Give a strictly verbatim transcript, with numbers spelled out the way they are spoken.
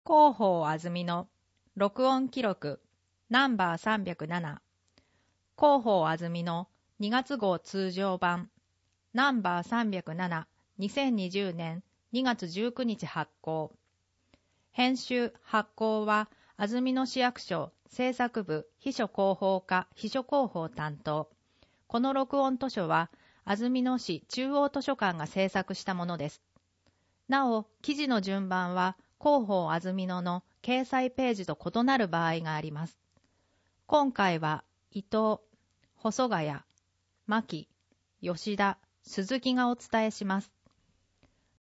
広報あずみの録音記録ナンバーさんびゃくなな、広報あずみのにがつ号通常版ナンバーさんびゃくなな、にせんにじゅうねんにがつじゅうくにち発行。編集発行は安曇野市役所制作部秘書広報課秘書広報担当。この録音図書は安曇野市中央図書館が制作したものです。なお、記事の順番は広報安曇野の掲載ページと異なる場合があります。今回は伊藤、細谷、牧、吉田、鈴木がお伝えします。